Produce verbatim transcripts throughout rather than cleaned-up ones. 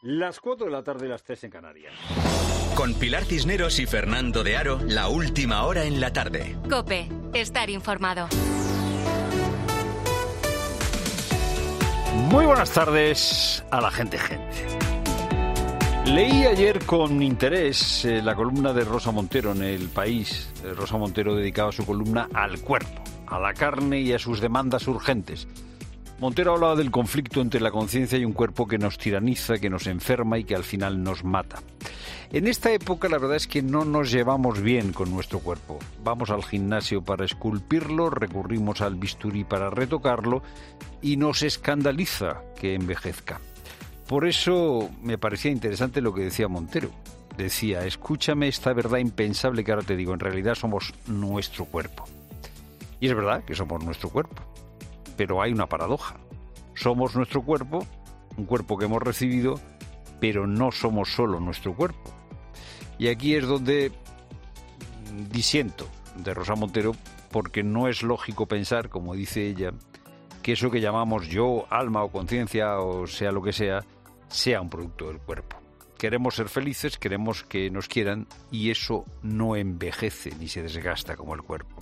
Las cuatro de la tarde, las tres en Canarias. Con Pilar Cisneros y Fernando de Aro, la última hora en la tarde. COPE, estar informado. Muy buenas tardes a la gente gente. Leí ayer con interés eh, la columna de Rosa Montero en El País. Eh, Rosa Montero dedicaba su columna al cuerpo, a la carne y a sus demandas urgentes. Montero hablaba del conflicto entre la conciencia y un cuerpo que nos tiraniza, que nos enferma y que al final nos mata. En esta época la verdad es que no nos llevamos bien con nuestro cuerpo. Vamos al gimnasio para esculpirlo, recurrimos al bisturí para retocarlo y nos escandaliza que envejezca. Por eso me parecía interesante lo que decía Montero. Decía, escúchame esta verdad impensable que ahora te digo, en realidad somos nuestro cuerpo. Y es verdad que somos nuestro cuerpo. Pero hay una paradoja. Somos nuestro cuerpo, un cuerpo que hemos recibido, pero no somos solo nuestro cuerpo. Y aquí es donde disiento de Rosa Montero, porque no es lógico pensar, como dice ella, que eso que llamamos yo, alma o conciencia, o sea lo que sea, sea un producto del cuerpo. Queremos ser felices, queremos que nos quieran, y eso no envejece ni se desgasta como el cuerpo.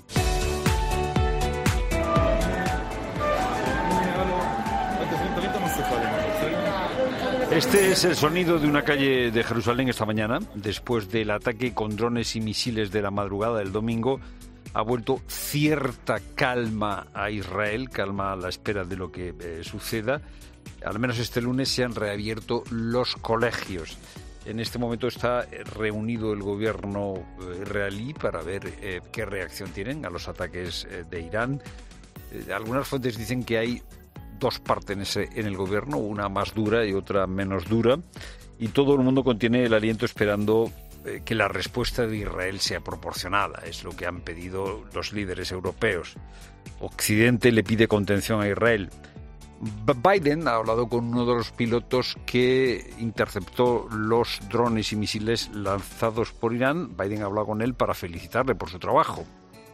Este es el sonido de una calle de Jerusalén esta mañana. Después del ataque con drones y misiles de la madrugada del domingo, ha vuelto cierta calma a Israel, calma a la espera de lo que eh, suceda. Al menos este lunes se han reabierto los colegios. En este momento está reunido el gobierno israelí para ver eh, qué reacción tienen a los ataques eh, de Irán. Eh, algunas fuentes dicen que hay dos partes en el gobierno, una más dura y otra menos dura, y todo el mundo contiene el aliento esperando eh, que la respuesta de Israel sea proporcionada. Es lo que han pedido los líderes europeos. Occidente le pide contención a Israel. Biden ha hablado con uno de los pilotos que interceptó los drones y misiles lanzados por Irán. Biden ha hablado con él para felicitarle por su trabajo.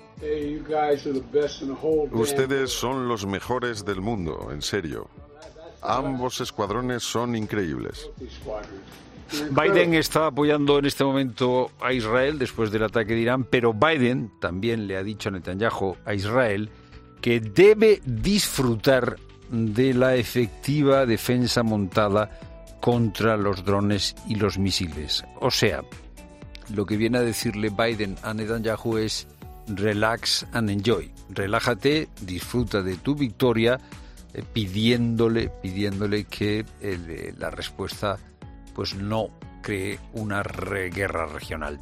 Ustedes son los mejores del mundo, en serio. Ambos escuadrones son increíbles. Biden está apoyando en este momento a Israel después del ataque de Irán, pero Biden también le ha dicho a Netanyahu, a Israel, que debe disfrutar de la efectiva defensa montada contra los drones y los misiles. O sea, lo que viene a decirle Biden a Netanyahu es relax and enjoy. Relájate, disfruta de tu victoria, eh, pidiéndole, pidiéndole que eh, la respuesta pues no cree una re- guerra regional.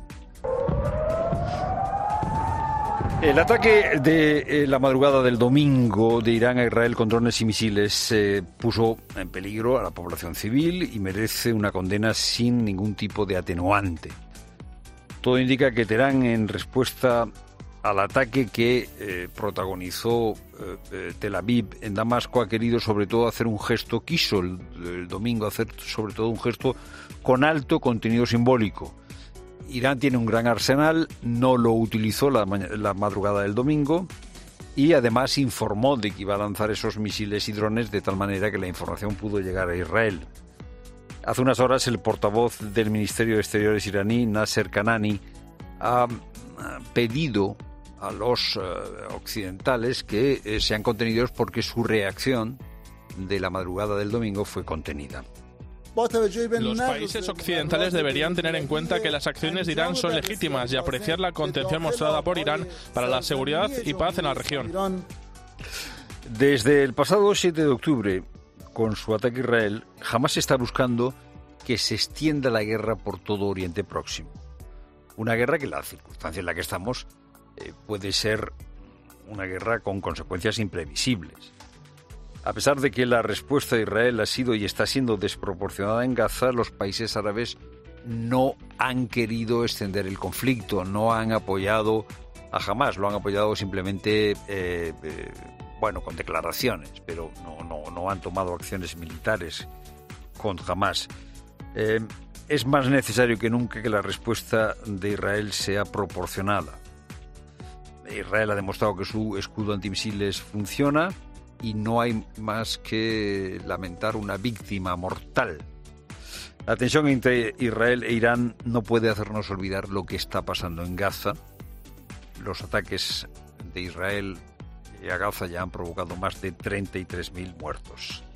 El ataque de eh, la madrugada del domingo de Irán a Israel con drones y misiles eh, puso en peligro a la población civil y merece una condena sin ningún tipo de atenuante. Todo indica que Teherán, en respuesta al ataque que eh, protagonizó eh, eh, Tel Aviv en Damasco, ha querido sobre todo hacer un gesto, quiso el, el domingo hacer sobre todo un gesto con alto contenido simbólico. Irán tiene un gran arsenal, no lo utilizó la, la madrugada del domingo y además informó de que iba a lanzar esos misiles y drones de tal manera que la información pudo llegar a Israel. Hace unas horas el portavoz del Ministerio de Exteriores iraní, Nasser Kanani, ha pedido a los uh, occidentales que eh, sean contenidos porque su reacción de la madrugada del domingo fue contenida. Los países occidentales deberían tener en cuenta que las acciones de Irán son legítimas y apreciar la contención mostrada por Irán para la seguridad y paz en la región. Desde el pasado siete de octubre, con su ataque a Israel, jamás está buscando que se extienda la guerra por todo Oriente Próximo. Una guerra que, en la circunstancia en la que estamos, eh, puede ser una guerra con consecuencias imprevisibles. A pesar de que la respuesta de Israel ha sido y está siendo desproporcionada en Gaza, los países árabes no han querido extender el conflicto, no han apoyado a Hamás, lo han apoyado simplemente, eh, eh, bueno, con declaraciones, pero no, no, no han tomado acciones militares con Hamás. Eh, es más necesario que nunca que la respuesta de Israel sea proporcionada. Israel ha demostrado que su escudo antimisiles funciona y no hay más que lamentar una víctima mortal. La tensión entre Israel e Irán no puede hacernos olvidar lo que está pasando en Gaza. Los ataques de Israel a Gaza ya han provocado más de treinta y tres mil muertos.